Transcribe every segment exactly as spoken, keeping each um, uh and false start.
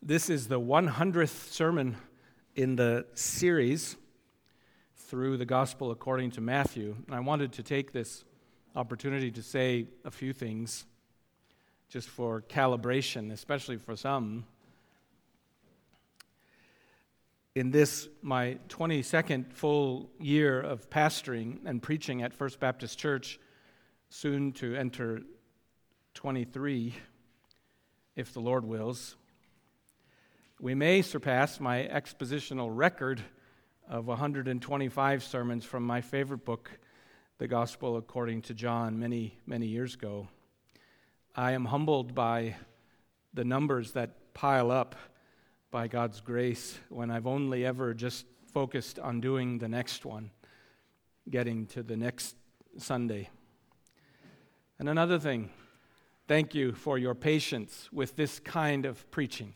This is the one hundredth sermon in the series through the Gospel according to Matthew. And I wanted to take this opportunity to say a few things just for calibration, especially for some. In this, my twenty-second full year of pastoring and preaching at First Baptist Church, soon to enter twenty-three, if the Lord wills, we may surpass my expositional record of one hundred twenty-five sermons from my favorite book, The Gospel According to John, many, many years ago. I am humbled by the numbers that pile up by God's grace when I've only ever just focused on doing the next one, getting to the next Sunday. And another thing, thank you for your patience with this kind of preaching.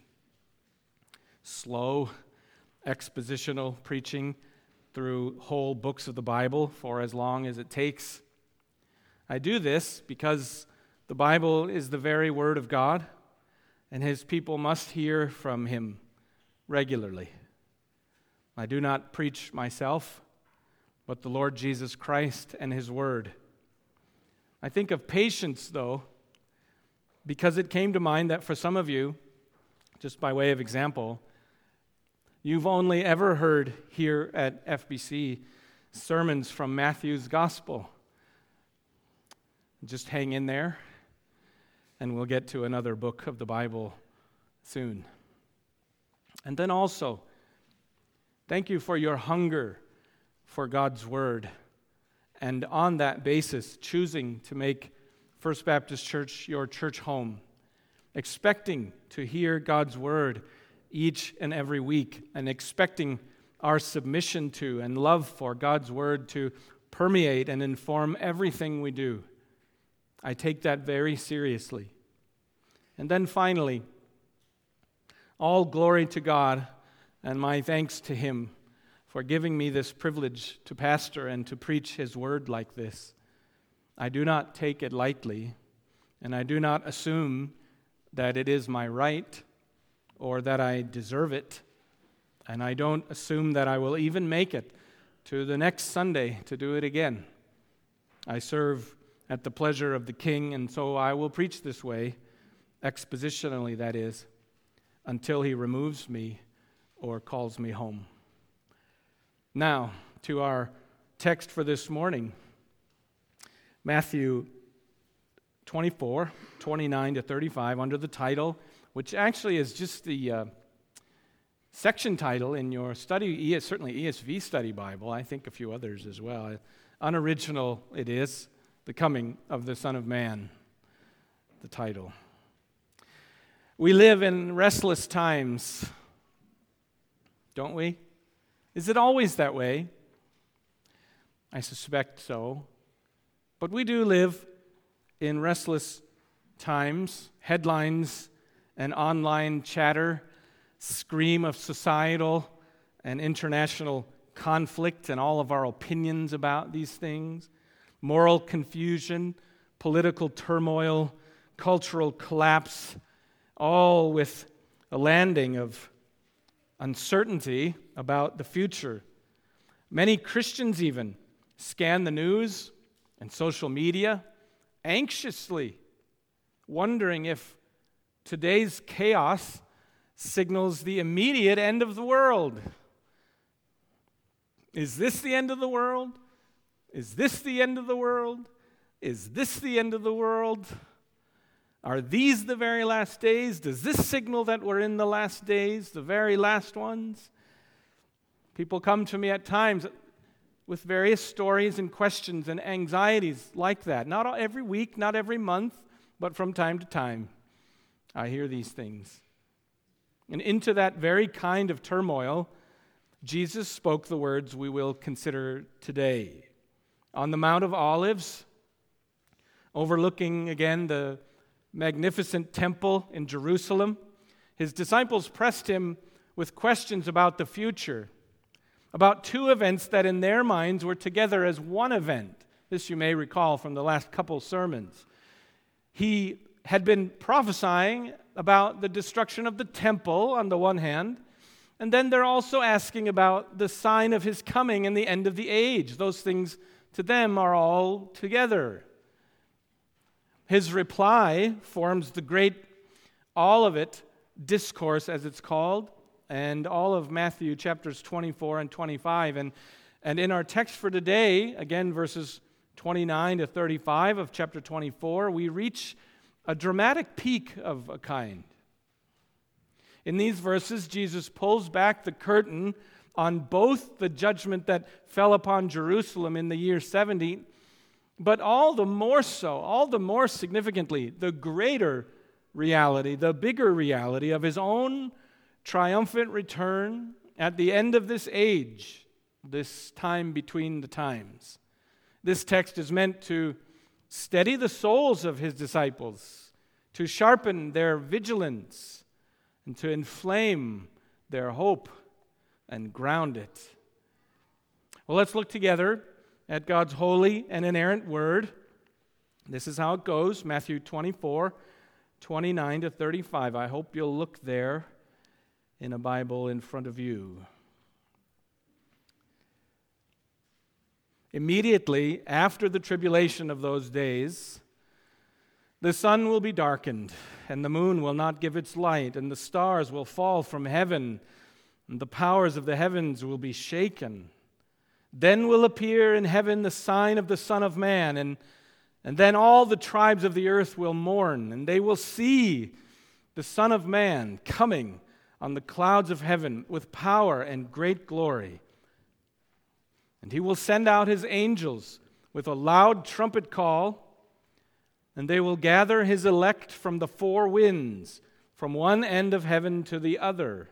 Slow, expositional preaching through whole books of the Bible for as long as it takes. I do this because the Bible is the very Word of God, and His people must hear from Him regularly. I do not preach myself, but the Lord Jesus Christ and His Word. I think of patience, though, because it came to mind that for some of you, just by way of example, you've only ever heard here at F B C sermons from Matthew's Gospel. Just hang in there, and we'll get to another book of the Bible soon. And then also, thank you for your hunger for God's Word, and on that basis, choosing to make First Baptist Church your church home, expecting to hear God's Word each and every week, and expecting our submission to and love for God's Word to permeate and inform everything we do. I take that very seriously. And then finally, all glory to God and my thanks to Him for giving me this privilege to pastor and to preach His Word like this. I do not take it lightly, and I do not assume that it is my right or that I deserve it, and I don't assume that I will even make it to the next Sunday to do it again. I serve at the pleasure of the King, and so I will preach this way, expositionally that is, until He removes me or calls me home. Now, to our text for this morning, Matthew twenty-four, twenty-nine to thirty-five, under the title, which actually is just the uh, section title in your study, certainly E S V Study Bible, I think a few others as well. Unoriginal it is, The Coming of the Son of Man, the title. We live in restless times, don't we? Is it always that way? I suspect so. But we do live in restless times. Headlines and online chatter scream of societal and international conflict and all of our opinions about these things. Moral confusion, political turmoil, cultural collapse, all with a landing of uncertainty about the future. Many Christians even scan the news and social media anxiously, wondering if today's chaos signals the immediate end of the world. Is this the end of the world? Is this the end of the world? Is this the end of the world? Are these the very last days? Does this signal that we're in the last days, the very last ones? People come to me at times with various stories and questions and anxieties like that. Not every week, not every month, but from time to time, I hear these things. And into that very kind of turmoil, Jesus spoke the words we will consider today. On the Mount of Olives, overlooking again the magnificent temple in Jerusalem, His disciples pressed Him with questions about the future, about two events that in their minds were together as one event. This you may recall from the last couple sermons. He had been prophesying about the destruction of the temple on the one hand, and then they're also asking about the sign of his coming and the end of the age. Those things to them are all together. His reply forms the great Olivet discourse, as it's called, and all of Matthew chapters twenty-four and twenty-five. And, and in our text for today, again, verses twenty-nine to thirty-five of chapter twenty-four, we reach a dramatic peak of a kind. In these verses, Jesus pulls back the curtain on both the judgment that fell upon Jerusalem in the year seventy, but all the more so, all the more significantly, the greater reality, the bigger reality of his own triumphant return at the end of this age, this time between the times. This text is meant to steady the souls of his disciples, to sharpen their vigilance, and to inflame their hope and ground it. Well, let's look together at God's holy and inerrant word. This is how it goes, Matthew twenty-four, twenty-nine to thirty-five. I hope you'll look there in a Bible in front of you. Immediately after the tribulation of those days, the sun will be darkened, and the moon will not give its light, and the stars will fall from heaven, and the powers of the heavens will be shaken. Then will appear in heaven the sign of the Son of Man, and, and then all the tribes of the earth will mourn, and they will see the Son of Man coming on the clouds of heaven with power and great glory. And he will send out his angels with a loud trumpet call, and they will gather his elect from the four winds, from one end of heaven to the other.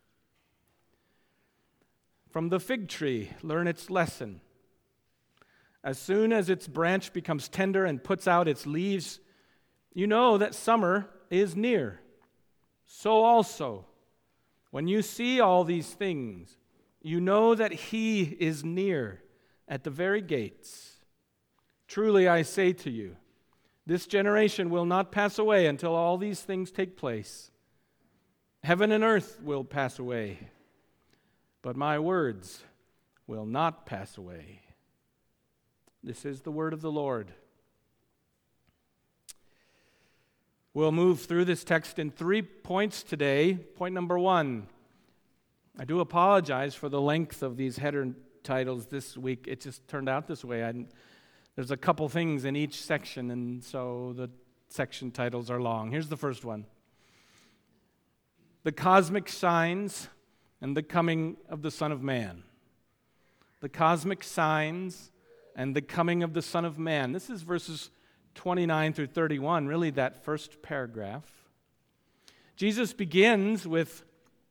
From the fig tree, learn its lesson. As soon as its branch becomes tender and puts out its leaves, you know that summer is near. So also, when you see all these things, you know that he is near at the very gates. Truly I say to you, this generation will not pass away until all these things take place. Heaven and earth will pass away, but my words will not pass away. This is the word of the Lord. We'll move through this text in three points today. Point number one, I do apologize for the length of these header titles this week. It just turned out this way. I, there's a couple things in each section, and so the section titles are long. Here's the first one. The cosmic signs and the coming of the Son of Man. The cosmic signs and the coming of the Son of Man. This is verses twenty-nine through thirty-one, really that first paragraph. Jesus begins with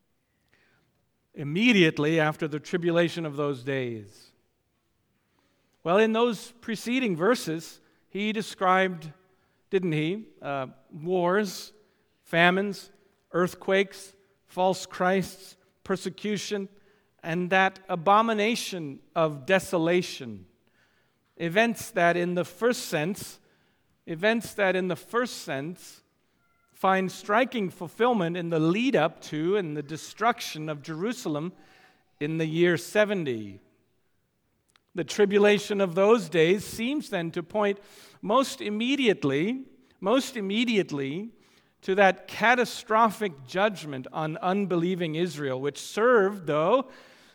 immediately after the tribulation of those days. Well, in those preceding verses, he described, didn't he, uh, wars, famines, earthquakes, false Christs, persecution, and that abomination of desolation. Events that in the first sense, events that in the first sense find striking fulfillment in the lead up to and the destruction of Jerusalem in the year seventy. The tribulation of those days seems then to point most immediately, most immediately to that catastrophic judgment on unbelieving Israel, which served, though,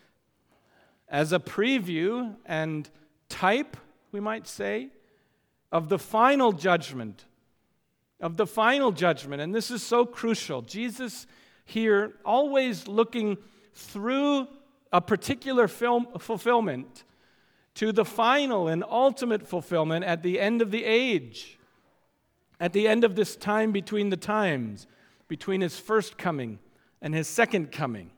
as a preview and type, we might say, of the final judgment, of the final judgment. And this is so crucial. Jesus here always looking through a particular film, fulfillment to the final and ultimate fulfillment at the end of the age, at the end of this time between the times, between his first coming and his second coming.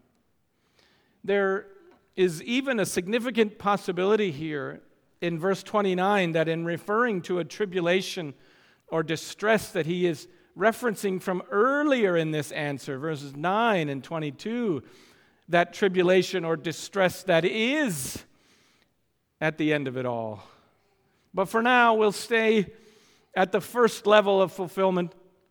There is even a significant possibility here in verse twenty-nine that in referring to a tribulation or distress that he is referencing from earlier in this answer, verses nine and twenty-two, that tribulation or distress that is at the end of it all. But for now, we'll stay at the first level of fulfillment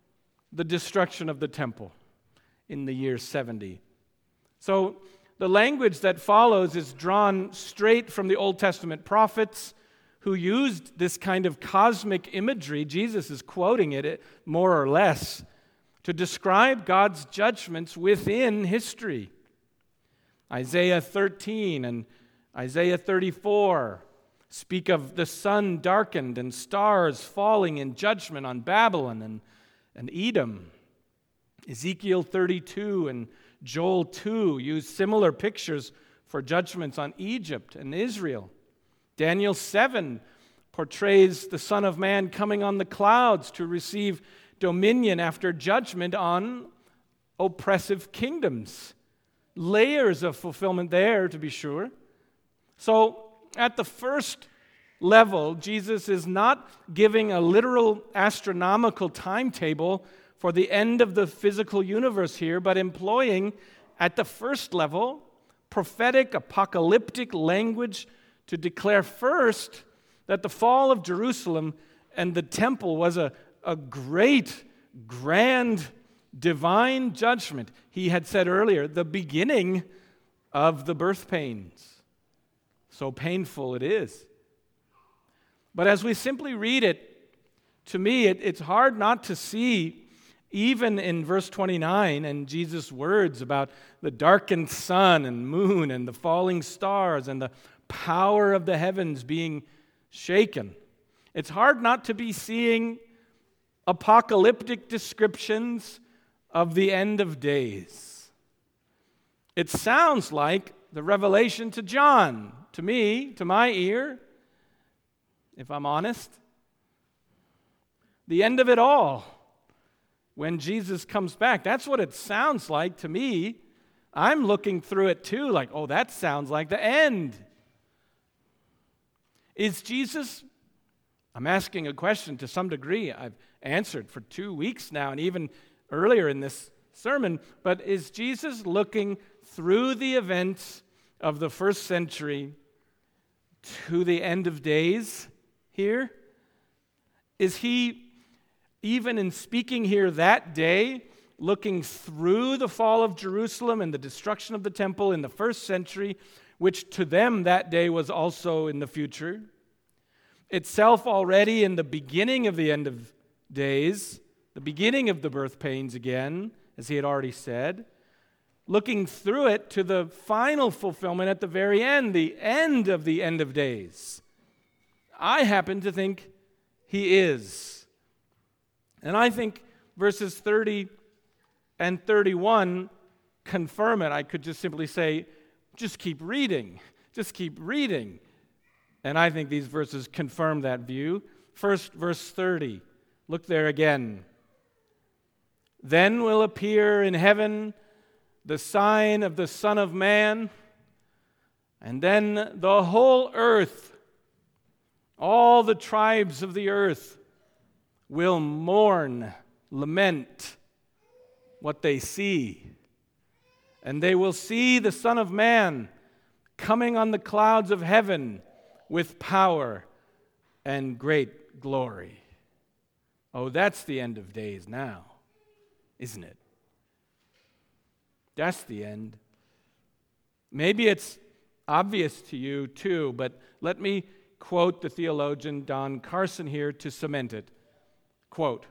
the destruction of the temple in the year seventy. So the language that follows is drawn straight from the Old Testament prophets who used this kind of cosmic imagery. Jesus is quoting it more or less to describe God's judgments within history. Isaiah thirteen and Isaiah thirty-four speak of the sun darkened and stars falling in judgment on Babylon and, and Edom. Ezekiel thirty-two and Joel two use similar pictures for judgments on Egypt and Israel. Daniel seven portrays the Son of Man coming on the clouds to receive dominion after judgment on oppressive kingdoms. Layers of fulfillment there, to be sure. So, at the first level, Jesus is not giving a literal astronomical timetable for the end of the physical universe here, but employing, at the first level, prophetic, apocalyptic language to declare first that the fall of Jerusalem and the temple was a, a great, grand, divine judgment. He had said earlier, the beginning of the birth pains. So painful it is. But as we simply read it, to me, it, it's hard not to see, even in verse twenty-nine and Jesus' words about the darkened sun and moon and the falling stars and the power of the heavens being shaken. It's hard not to be seeing apocalyptic descriptions of the end of days. It sounds like the revelation to John, to me, to my ear, if I'm honest. The end of it all, when Jesus comes back. That's what it sounds like to me. I'm looking through it too, like, oh, that sounds like the end. Is Jesus, I'm asking a question to some degree, I've answered for two weeks now, and even earlier in this sermon, but is Jesus looking through the events of the first century to the end of days here? Is he, even in speaking here that day, looking through the fall of Jerusalem and the destruction of the temple in the first century, which to them that day was also in the future, itself already in the beginning of the end of days, the beginning of the birth pains again, as he had already said, looking through it to the final fulfillment at the very end, the end of the end of days? I happen to think he is. And I think verses thirty and thirty-one confirm it. I could just simply say, just keep reading. Just keep reading. And I think these verses confirm that view. First, verse thirty. Look there again. Then will appear in heaven the sign of the Son of Man, and then the whole earth, all the tribes of the earth, will mourn, lament what they see. And they will see the Son of Man coming on the clouds of heaven with power and great glory. Oh, that's the end of days now, isn't it? That's the end. Maybe it's obvious to you too, but let me quote the theologian Don Carson here to cement it. Quote,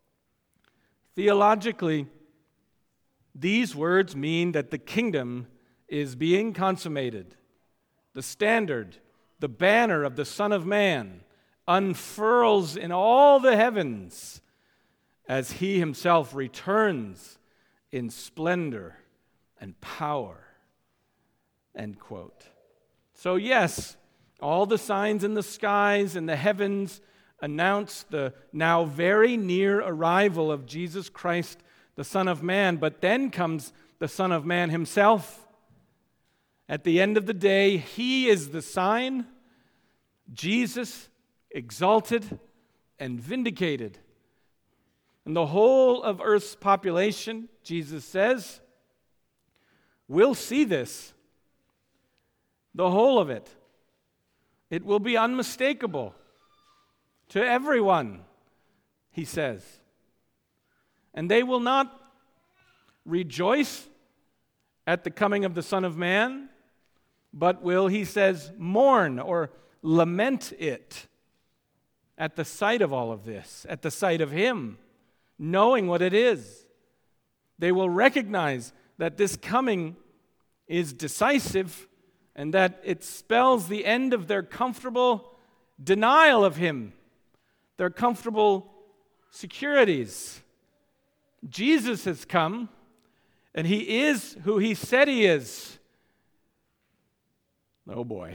theologically, these words mean that the kingdom is being consummated. The standard, the banner of the Son of Man unfurls in all the heavens as he himself returns in splendor and power. End quote. So yes, all the signs in the skies and the heavens announce the now very near arrival of Jesus Christ, the Son of Man. But then comes the Son of Man himself. At the end of the day, he is the sign. Jesus exalted and vindicated. And the whole of earth's population, Jesus says, will see this. The whole of it. It will be unmistakable to everyone, he says. And they will not rejoice at the coming of the Son of Man, but will, he says, mourn or lament it at the sight of all of this, at the sight of him, knowing what it is. They will recognize that this coming is decisive and that it spells the end of their comfortable denial of him, their comfortable securities. Jesus has come, and he is who he said he is. Oh boy.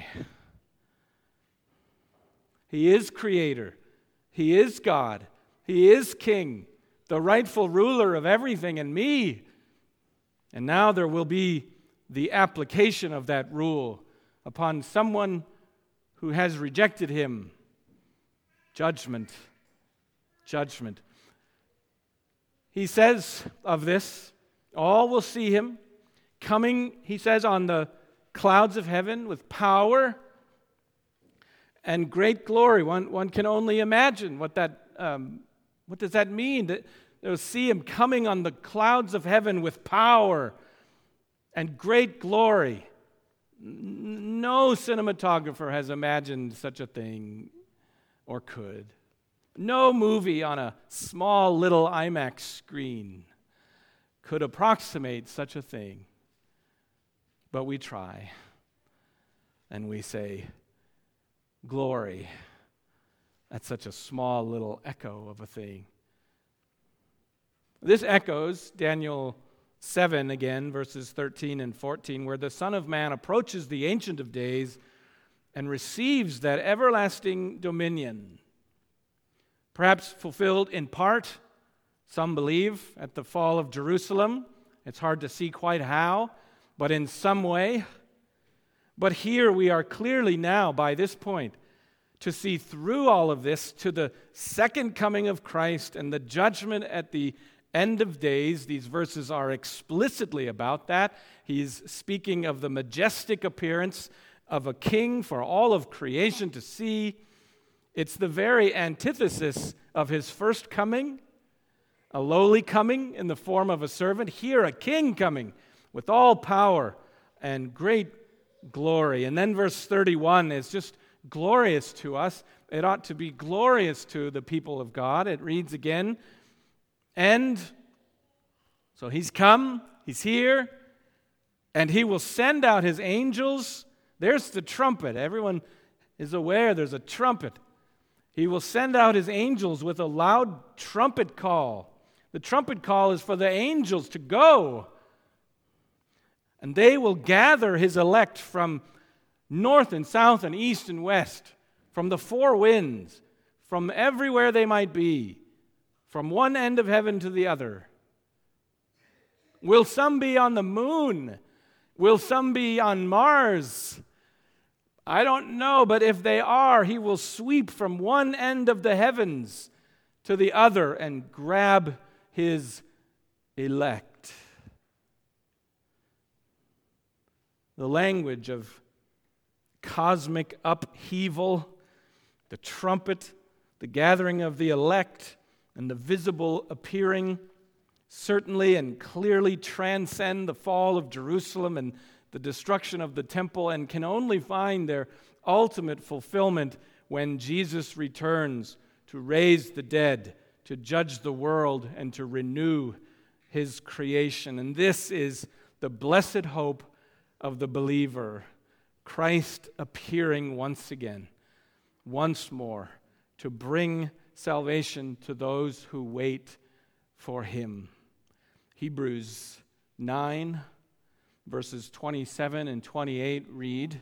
He is creator. He is God. He is king, the rightful ruler of everything and me. And now there will be the application of that rule upon someone who has rejected him. Judgment. Judgment. He says of this, all will see him coming, he says, on the clouds of heaven with power and great glory. One, one can only imagine what that, um, what does that mean? That they'll see him coming on the clouds of heaven with power and great glory. No cinematographer has imagined such a thing or could. No movie on a small little IMAX screen could approximate such a thing. But we try, and we say, glory, at such a small little echo of a thing. This echoes Daniel seven again, verses thirteen and fourteen, where the Son of Man approaches the Ancient of Days and receives that everlasting dominion. Perhaps fulfilled in part, some believe, at the fall of Jerusalem. It's hard to see quite how, but in some way. But here we are clearly now, by this point, to see through all of this to the second coming of Christ and the judgment at the end of days. These verses are explicitly about that. He's speaking of the majestic appearance of a king for all of creation to see. It's the very antithesis of his first coming, a lowly coming in the form of a servant. Here, a king coming with all power and great glory. And then verse thirty-one is just glorious to us. It ought to be glorious to the people of God. It reads again, and so he's come, he's here, and he will send out his angels. There's the trumpet. Everyone is aware there's a trumpet. He will send out his angels with a loud trumpet call. The trumpet call is for the angels to go. And they will gather his elect from north and south and east and west, from the four winds, from everywhere they might be, from one end of heaven to the other. Will some be on the moon? Will some be on Mars? I don't know, but if they are, he will sweep from one end of the heavens to the other and grab his elect. The language of cosmic upheaval, the trumpet, the gathering of the elect, and the visible appearing certainly and clearly transcend the fall of Jerusalem and the destruction of the temple, and can only find their ultimate fulfillment when Jesus returns to raise the dead, to judge the world, and to renew his creation. And this is the blessed hope of the believer, Christ appearing once again, once more, to bring salvation to those who wait for him. Hebrews nine, verses twenty-seven and twenty-eight read,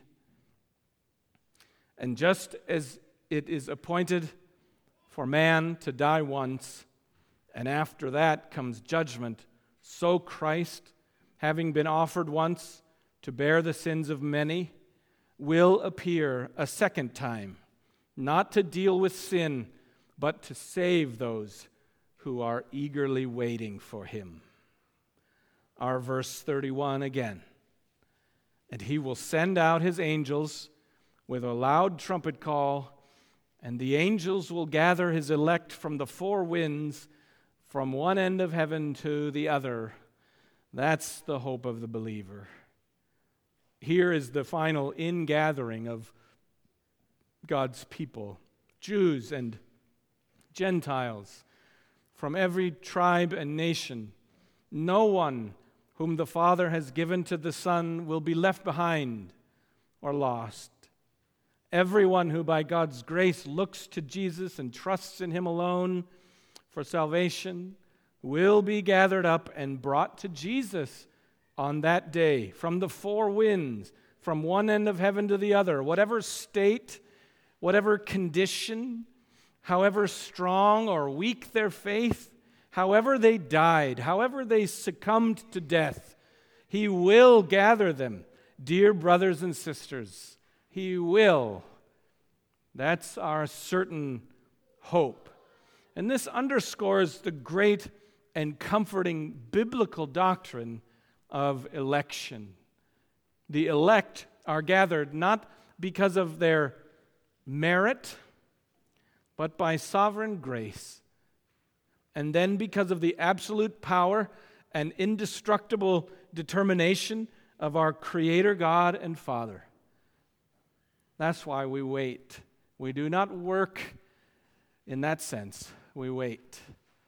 and just as it is appointed for man to die once, and after that comes judgment, so Christ, having been offered once to bear the sins of many, will appear a second time, not to deal with sin, but to save those who are eagerly waiting for him. Our verse thirty-one again. And he will send out his angels with a loud trumpet call, and the angels will gather his elect from the four winds, from one end of heaven to the other. That's the hope of the believer. Here is the final ingathering of God's people, Jews and Gentiles, from every tribe and nation. No one whom the Father has given to the Son will be left behind or lost. Everyone who by God's grace looks to Jesus and trusts in Him alone for salvation will be gathered up and brought to Jesus on that day from the four winds, from one end of heaven to the other. Whatever state, whatever condition, however strong or weak their faith, however they died, however they succumbed to death, He will gather them. Dear brothers and sisters, He will. That's our certain hope. And this underscores the great and comforting biblical doctrine of election. The elect are gathered not because of their merit, but by sovereign grace, and then because of the absolute power and indestructible determination of our Creator God and Father. That's why we wait. We do not work in that sense. We wait.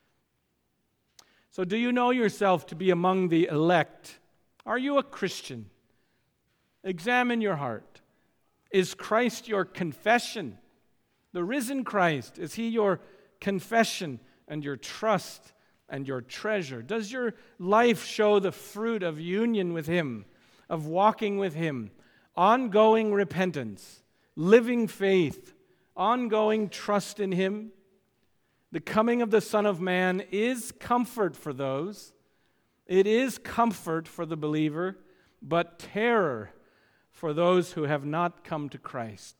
So do you know yourself to be among the elect? Are you a Christian? Examine your heart. Is Christ your confession? The risen Christ, is He your confession and your trust and your treasure? Does your life show the fruit of union with Him, of walking with Him, ongoing repentance, living faith, ongoing trust in Him? The coming of the Son of Man is comfort for those. It is comfort for the believer, but terror for those who have not come to Christ.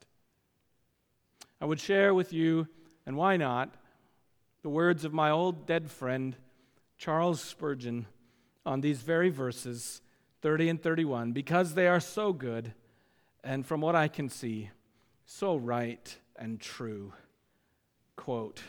I would share with you, and why not, the words of my old dead friend, Charles Spurgeon, on these very verses, thirty and thirty-one, because they are so good, and from what I can see, so right and true. Quote,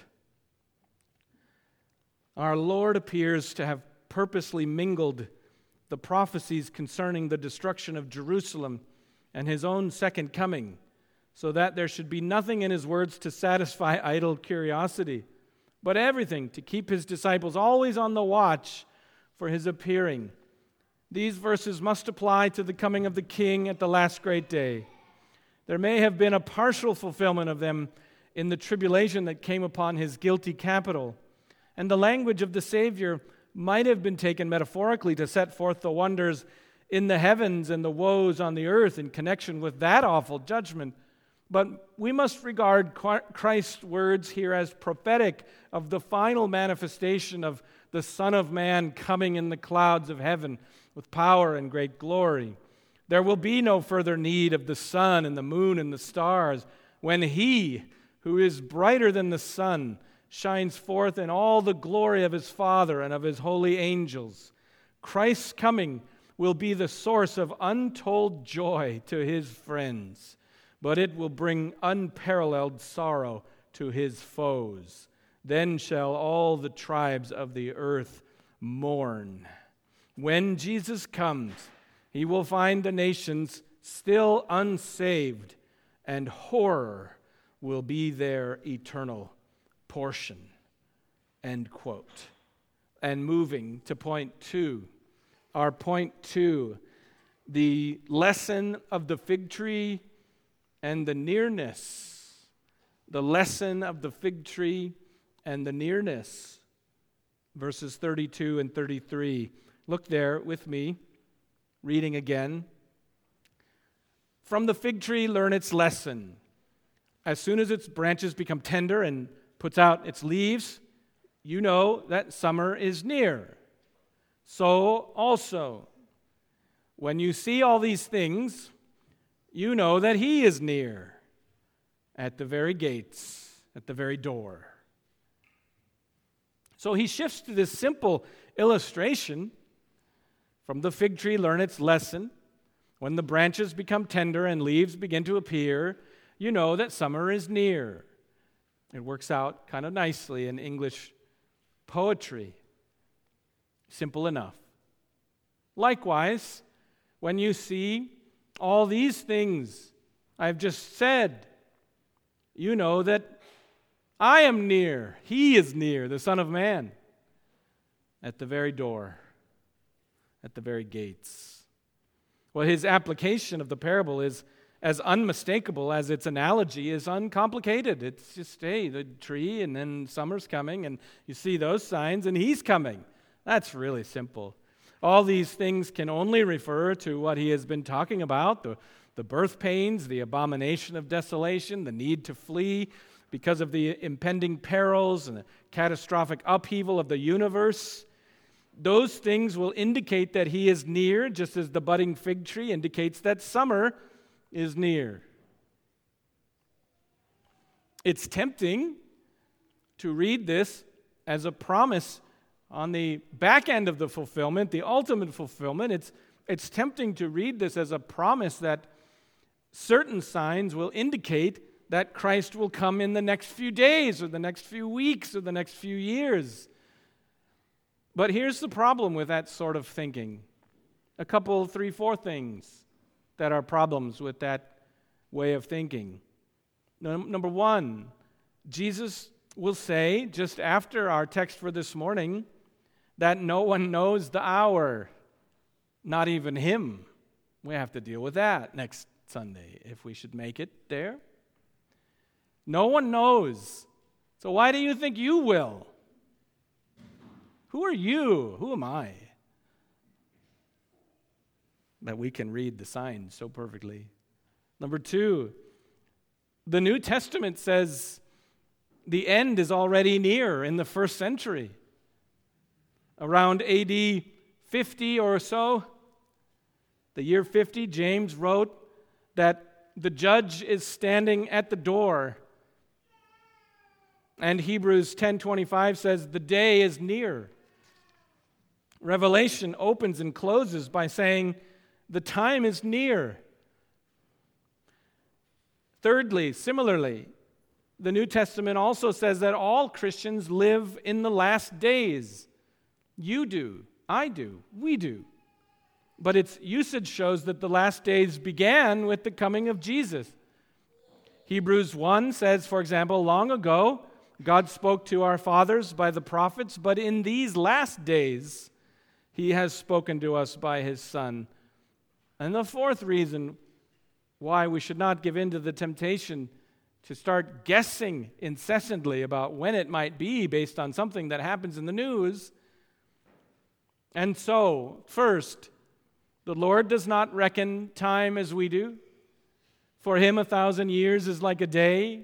"Our Lord appears to have purposely mingled the prophecies concerning the destruction of Jerusalem and His own second coming, so that there should be nothing in His words to satisfy idle curiosity, but everything to keep His disciples always on the watch for His appearing. These verses must apply to the coming of the King at the last great day. There may have been a partial fulfillment of them in the tribulation that came upon His guilty capital, and the language of the Savior might have been taken metaphorically to set forth the wonders in the heavens and the woes on the earth in connection with that awful judgment. But we must regard Christ's words here as prophetic of the final manifestation of the Son of Man coming in the clouds of heaven with power and great glory. There will be no further need of the sun and the moon and the stars when He, who is brighter than the sun, shines forth in all the glory of His Father and of His holy angels. Christ's coming will be the source of untold joy to His friends, but it will bring unparalleled sorrow to His foes. Then shall all the tribes of the earth mourn. When Jesus comes, He will find the nations still unsaved, and horror will be their eternal portion." End quote. And moving to point two. Our point two, the lesson of the fig tree and the nearness. The lesson of the fig tree and the nearness. Verses thirty-two and thirty-three. Look there with me, reading again. "From the fig tree learn its lesson. As soon as its branches become tender and puts out its leaves, you know that summer is near. So also, when you see all these things, you know that He is near, at the very gates, at the very door." So he shifts to this simple illustration. From the fig tree learn its lesson. When the branches become tender and leaves begin to appear, you know that summer is near. It works out kind of nicely in English poetry. Simple enough. Likewise, when you see all these things I've just said, you know that I am near. He is near, the Son of Man, at the very door, at the very gates. Well, his application of the parable is as unmistakable as its analogy is uncomplicated. It's just, hey, the tree, and then summer's coming, and you see those signs, and he's coming. That's really simple. All these things can only refer to what he has been talking about, the, the birth pains, the abomination of desolation, the need to flee because of the impending perils and the catastrophic upheaval of the universe. Those things will indicate that he is near, just as the budding fig tree indicates that summer is near. It's tempting to read this as a promise on the back end of the fulfillment, the ultimate fulfillment. It's, it's tempting to read this as a promise that certain signs will indicate that Christ will come in the next few days or the next few weeks or the next few years. But here's the problem with that sort of thinking. A couple, three, four things that are problems with that way of thinking. Number one, Jesus will say, just after our text for this morning, that no one knows the hour, not even him. We have to deal with that next Sunday, if we should make it there. No one knows. So why do you think you will? Who are you? Who am I? That we can read the signs so perfectly. Number two, the New Testament says the end is already near in the first century. Around A D fifty or so, the year fifty, James wrote that the judge is standing at the door. And Hebrews ten twenty-five says the day is near. Revelation opens and closes by saying the time is near. Thirdly, similarly, the New Testament also says that all Christians live in the last days. You do, I do, we do. But its usage shows that the last days began with the coming of Jesus. Hebrews one says, for example, long ago, God spoke to our fathers by the prophets, but in these last days, he has spoken to us by his Son. And the fourth reason why we should not give in to the temptation to start guessing incessantly about when it might be based on something that happens in the news. And so, first, the Lord does not reckon time as we do. For him, a thousand years is like a day.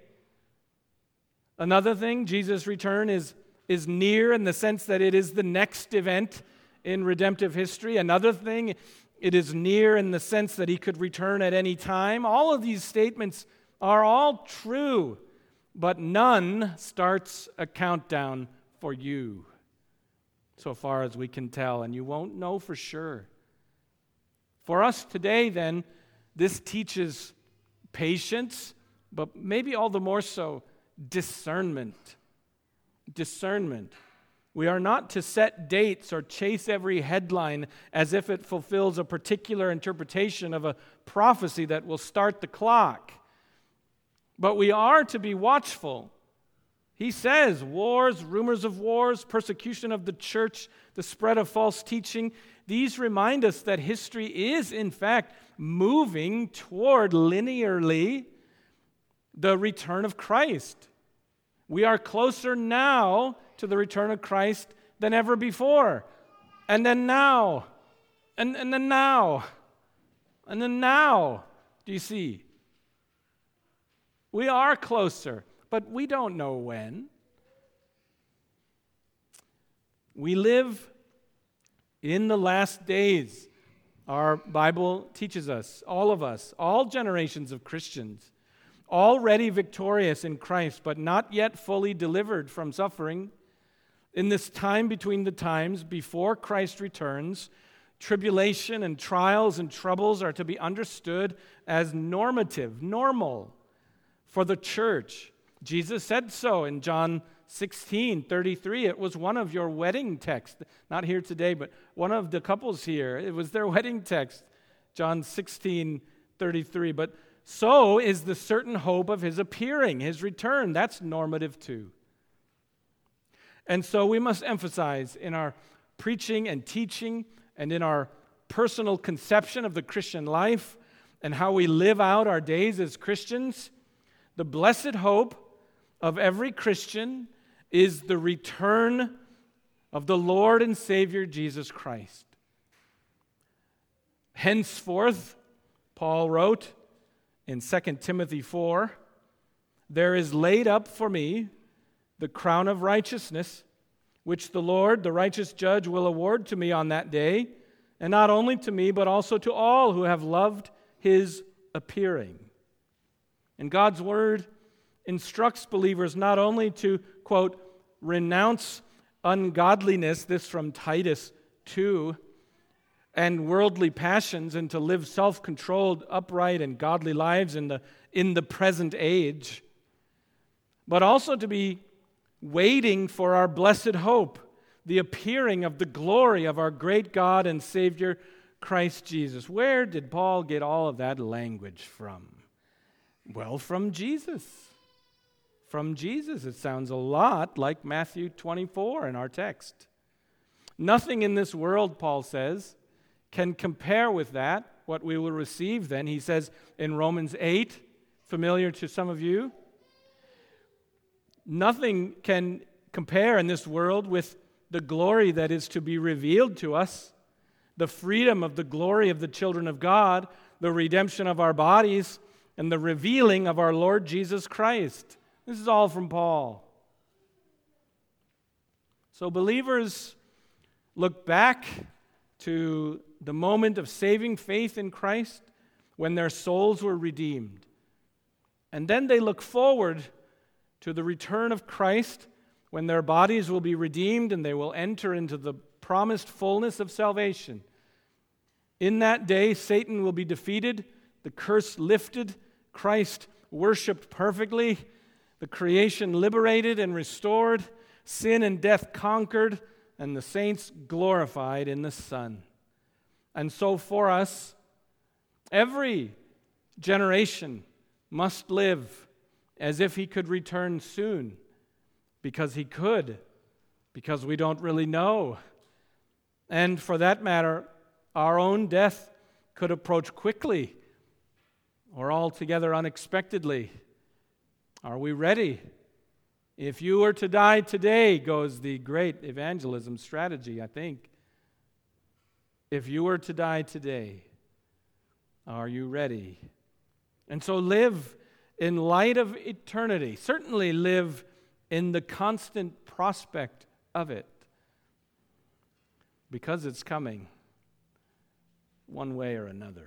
Another thing, Jesus' return is, is near in the sense that it is the next event in redemptive history. Another thing, it is near in the sense that he could return at any time. All of these statements are all true, but none starts a countdown for you, so far as we can tell, and you won't know for sure. For us today, then, this teaches patience, but maybe all the more so, discernment. Discernment. We are not to set dates or chase every headline as if it fulfills a particular interpretation of a prophecy that will start the clock. But we are to be watchful. He says, wars, rumors of wars, persecution of the church, the spread of false teaching, these remind us that history is, in fact, moving toward linearly the return of Christ. We are closer now to the return of Christ than ever before. And then now. And, and then now. And then now. Do you see? We are closer, but we don't know when. We live in the last days. Our Bible teaches us, all of us, all generations of Christians, already victorious in Christ, but not yet fully delivered from suffering. In this time between the times, before Christ returns, tribulation and trials and troubles are to be understood as normative, normal for the church. Jesus said so in John sixteen thirty-three. It was one of your wedding texts. Not here today, but one of the couples here. It was their wedding text, John sixteen thirty-three. But so is the certain hope of his appearing, his return. That's normative too. And so we must emphasize in our preaching and teaching and in our personal conception of the Christian life and how we live out our days as Christians, the blessed hope of every Christian is the return of the Lord and Savior Jesus Christ. Henceforth, Paul wrote in Second Timothy four, there is laid up for me the crown of righteousness, which the Lord, the righteous judge, will award to me on that day, and not only to me, but also to all who have loved his appearing. And God's word instructs believers not only to, quote, renounce ungodliness, this from Titus two, and worldly passions, and to live self-controlled, upright, and godly lives in the, in the present age, but also to be waiting for our blessed hope, the appearing of the glory of our great God and Savior, Christ Jesus. Where did Paul get all of that language from? Well, from Jesus. From Jesus. It sounds a lot like Matthew twenty-four in our text. Nothing in this world, Paul says, can compare with that, what we will receive then. He says in Romans eight, familiar to some of you, nothing can compare in this world with the glory that is to be revealed to us, the freedom of the glory of the children of God, the redemption of our bodies, and the revealing of our Lord Jesus Christ. This is all from Paul. So believers look back to the moment of saving faith in Christ when their souls were redeemed. And then they look forward to the return of Christ when their bodies will be redeemed and they will enter into the promised fullness of salvation. In that day, Satan will be defeated, the curse lifted, Christ worshiped perfectly, the creation liberated and restored, sin and death conquered, and the saints glorified in the Son. And so for us, every generation must live as if he could return soon, because he could, because we don't really know. And for that matter, our own death could approach quickly or altogether unexpectedly. Are we ready? If you were to die today, goes the great evangelism strategy, I think. If you were to die today, are you ready? And so live in light of eternity. Certainly live in the constant prospect of it, because it's coming one way or another.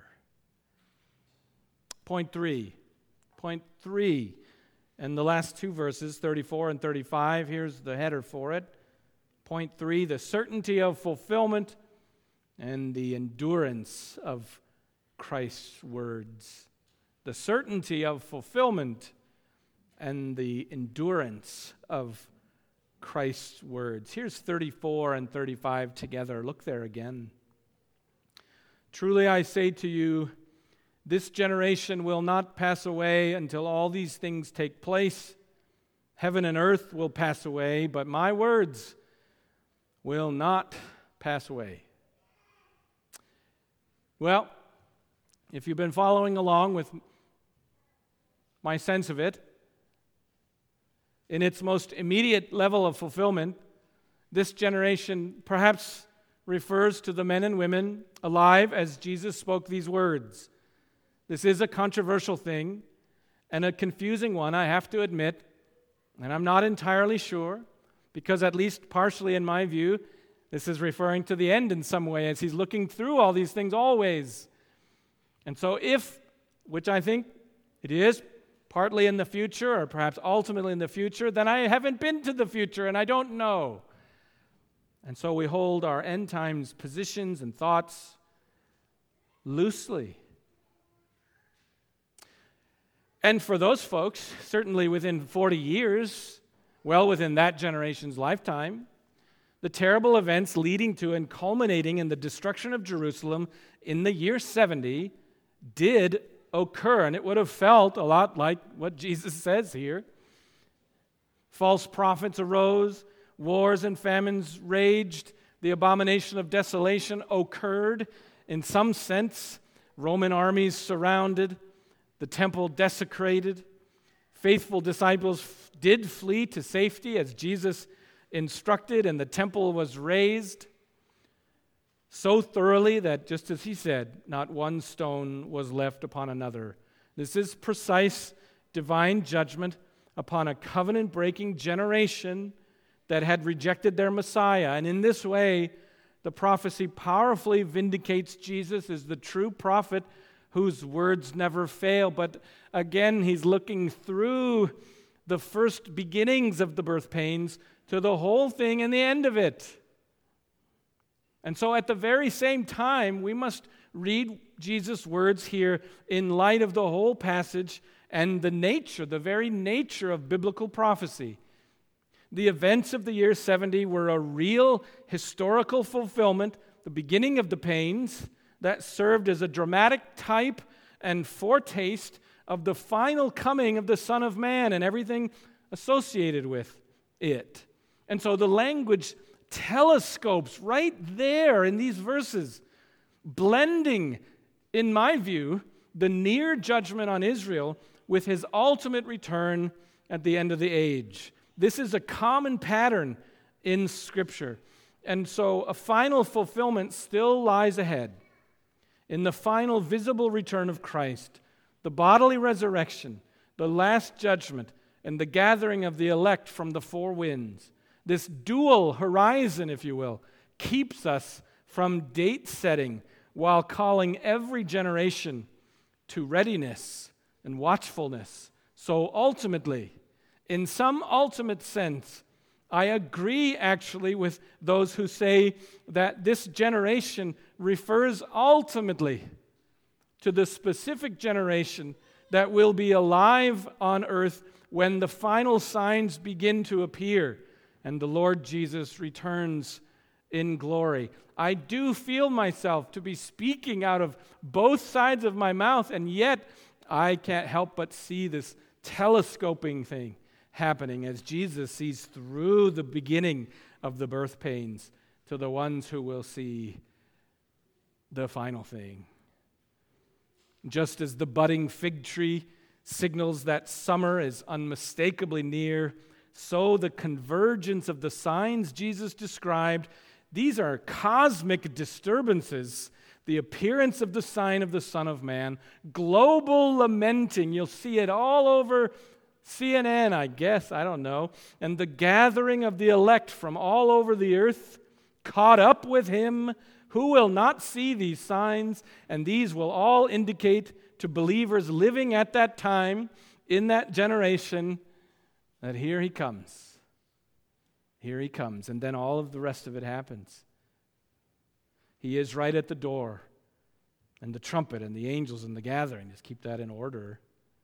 Point three. Point three. And the last two verses, thirty-four and thirty-five, here's the header for it. Point three, the certainty of fulfillment and the endurance of Christ's words. The certainty of fulfillment and the endurance of Christ's words. Here's thirty-four and thirty-five together. Look there again. Truly I say to you, this generation will not pass away until all these things take place. Heaven and earth will pass away, but my words will not pass away. Well, if you've been following along with my sense of it, in its most immediate level of fulfillment, this generation perhaps refers to the men and women alive as Jesus spoke these words. This is a controversial thing and a confusing one, I have to admit, and I'm not entirely sure, because at least partially in my view, this is referring to the end in some way, as he's looking through all these things always. And so if, which I think it is, partly in the future, or perhaps ultimately in the future, then I haven't been to the future and I don't know. And so we hold our end times positions and thoughts loosely. And for those folks, certainly within forty years, well within that generation's lifetime. The terrible events leading to and culminating in the destruction of Jerusalem in the year seventy did occur, and it would have felt a lot like what Jesus says here. False prophets arose, wars and famines raged, the abomination of desolation occurred. In some sense, Roman armies surrounded, the temple desecrated. Faithful disciples f- did flee to safety as Jesus instructed, and the temple was razed so thoroughly that, just as he said, not one stone was left upon another. This is precise divine judgment upon a covenant-breaking generation that had rejected their Messiah. And in this way, the prophecy powerfully vindicates Jesus as the true prophet whose words never fail. But again, he's looking through the first beginnings of the birth pains to the whole thing and the end of it. And so at the very same time, we must read Jesus' words here in light of the whole passage and the nature, the very nature of biblical prophecy. The events of the year seventy were a real historical fulfillment, the beginning of the pains, that served as a dramatic type and foretaste of the final coming of the Son of Man and everything associated with it. And so the language telescopes right there in these verses, blending, in my view, the near judgment on Israel with his ultimate return at the end of the age. This is a common pattern in Scripture. And so a final fulfillment still lies ahead in the final visible return of Christ, the bodily resurrection, the last judgment, and the gathering of the elect from the four winds. This dual horizon, if you will, keeps us from date setting while calling every generation to readiness and watchfulness. So ultimately, in some ultimate sense, I agree actually with those who say that this generation refers ultimately to the specific generation that will be alive on earth when the final signs begin to appear and the Lord Jesus returns in glory. I do feel myself to be speaking out of both sides of my mouth, and yet I can't help but see this telescoping thing happening as Jesus sees through the beginning of the birth pains to the ones who will see the final thing. Just as the budding fig tree signals that summer is unmistakably near, so the convergence of the signs Jesus described, these are cosmic disturbances, the appearance of the sign of the Son of Man, global lamenting. You'll see it all over C N N, I guess, I don't know, and the gathering of the elect from all over the earth, caught up with him, who will not see these signs, and these will all indicate to believers living at that time, in that generation, that here he comes. Here he comes, and then all of the rest of it happens. He is right at the door, and the trumpet and the angels and the gathering, just keep that in order.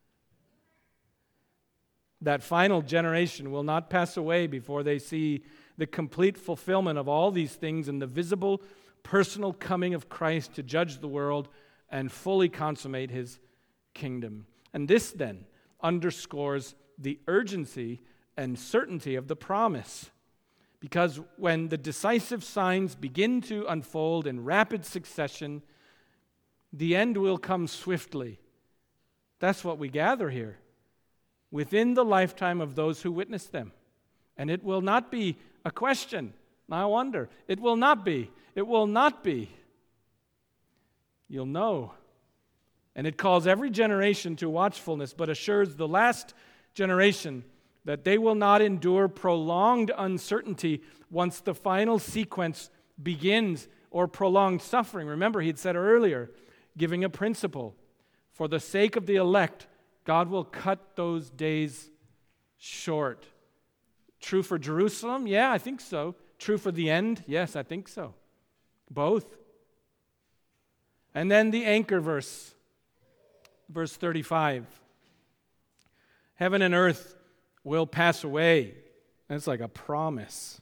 That final generation will not pass away before they see the complete fulfillment of all these things in the visible, personal coming of Christ to judge the world and fully consummate his kingdom. And this then underscores the urgency and certainty of the promise. Because when the decisive signs begin to unfold in rapid succession, the end will come swiftly. That's what we gather here, within the lifetime of those who witness them. And it will not be a question. I wonder. It will not be. It will not be. You'll know. And it calls every generation to watchfulness, but assures the last generation that they will not endure prolonged uncertainty once the final sequence begins, or prolonged suffering. Remember, he had said earlier, giving a principle, for the sake of the elect, God will cut those days short. True for Jerusalem? Yeah, I think so. True for the end? Yes, I think so. Both. And then the anchor verse, verse thirty-five. Heaven and earth will pass away, It's like a promise.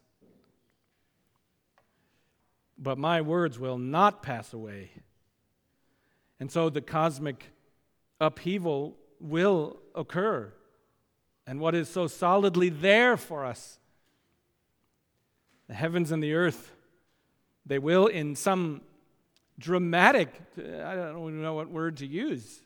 But my words will not pass away. And so the cosmic upheaval will occur. And what is so solidly there for us, the heavens and the earth, they will in some dramatic, I don't even know what word to use,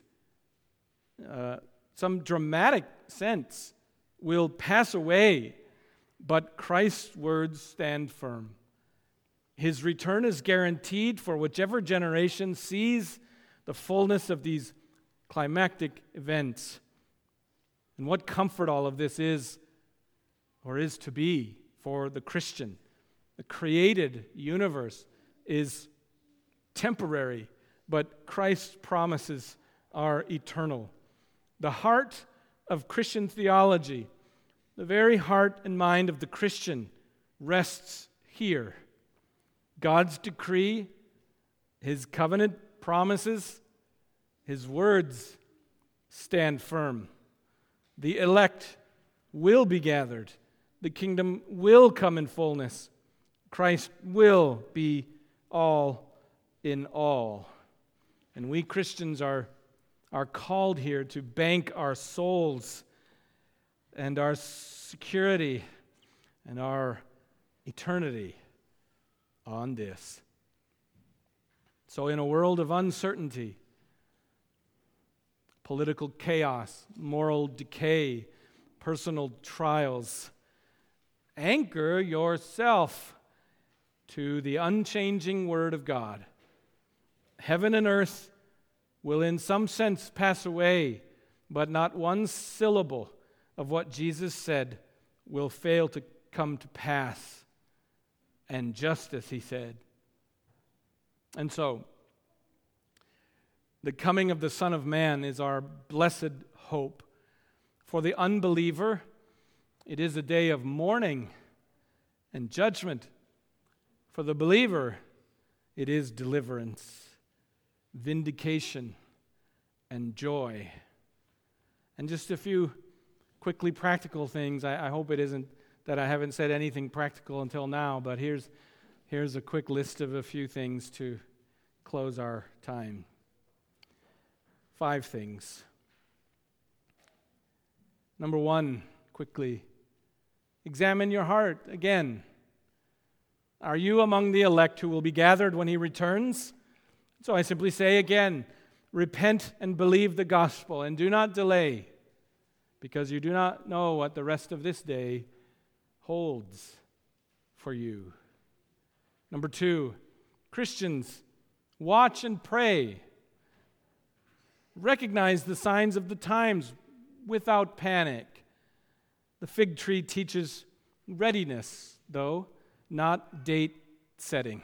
uh, some dramatic sense will pass away, but Christ's words stand firm. His return is guaranteed for whichever generation sees the fullness of these climactic events. And what comfort all of this is, or is to be, for the Christian. The created universe is temporary, but Christ's promises are eternal. The heart of Christian theology, the very heart and mind of the Christian, rests here. God's decree, His covenant promises, His words stand firm. The elect will be gathered. The kingdom will come in fullness. Christ will be all in all. And we Christians are, are called here to bank our souls and our security and our eternity on this. So in a world of uncertainty, political chaos, moral decay, personal trials, anchor yourself to the unchanging Word of God. Heaven and earth will in some sense pass away, but not one syllable of what Jesus said will fail to come to pass. And justice, He said. And so, the coming of the Son of Man is our blessed hope. For the unbeliever, it is a day of mourning and judgment. For the believer, it is deliverance, vindication, and joy. And just a few quickly practical things. I, I hope it isn't that I haven't said anything practical until now, but here's, here's a quick list of a few things to close our time. Five things. Number one, quickly, examine your heart again. Are you among the elect who will be gathered when He returns? So I simply say again, repent and believe the gospel, and do not delay, because you do not know what the rest of this day holds for you. Number two, Christians, watch and pray. Recognize the signs of the times without panic. The fig tree teaches readiness, though, not date setting.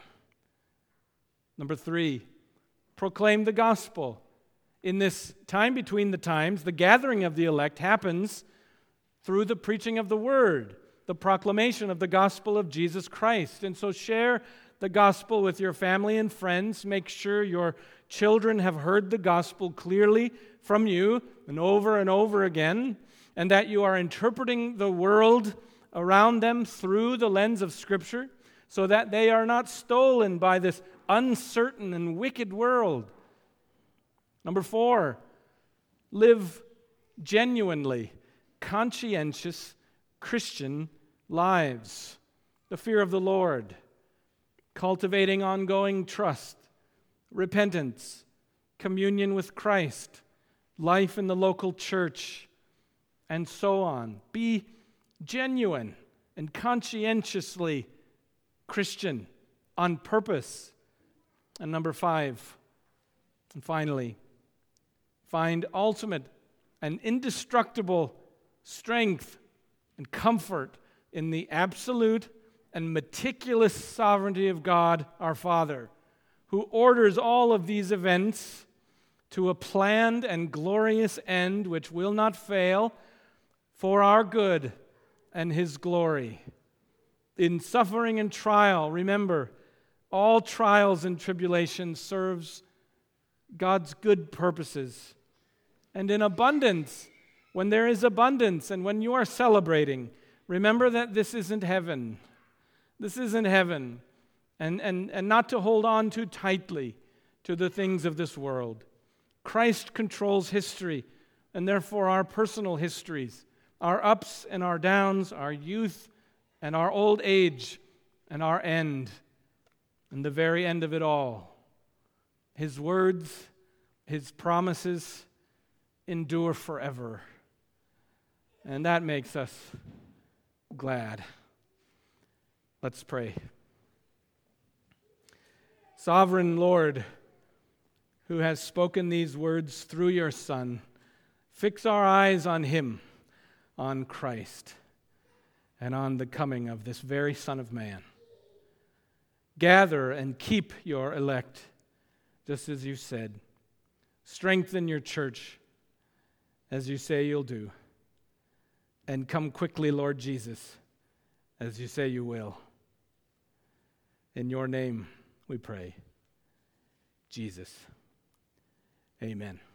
Number three, proclaim the gospel. In this time between the times, the gathering of the elect happens through the preaching of the word, the proclamation of the gospel of Jesus Christ. And so share the gospel with your family and friends. Make sure your children have heard the gospel clearly from you and over and over again, and that you are interpreting the world around them through the lens of Scripture, so that they are not stolen by this uncertain and wicked world. Number four, live genuinely conscientious Christian lives. The fear of the Lord, cultivating ongoing trust, repentance, communion with Christ, life in the local church, and so on. Be genuine and conscientiously Christian on purpose. And number five, and finally, find ultimate and indestructible strength and comfort in the absolute and meticulous sovereignty of God our Father, who orders all of these events to a planned and glorious end which will not fail, for our good and His glory. In suffering and trial, remember, all trials and tribulations serves God's good purposes. And in abundance, when there is abundance and when you are celebrating, Remember that this isn't heaven. This isn't heaven. And, and, and not to hold on too tightly to the things of this world. Christ controls history, and therefore our personal histories, our ups and our downs, our youth and our old age, and our end, and the very end of it all. His words, His promises endure forever. And that makes us glad. Let's pray. Sovereign Lord, who has spoken these words through your Son, fix our eyes on Him, on Christ, and on the coming of this very Son of Man. Gather and keep your elect, just as you said. Strengthen your church, as you say you'll do. And come quickly, Lord Jesus, as you say you will. In your name we pray. Jesus. Amen.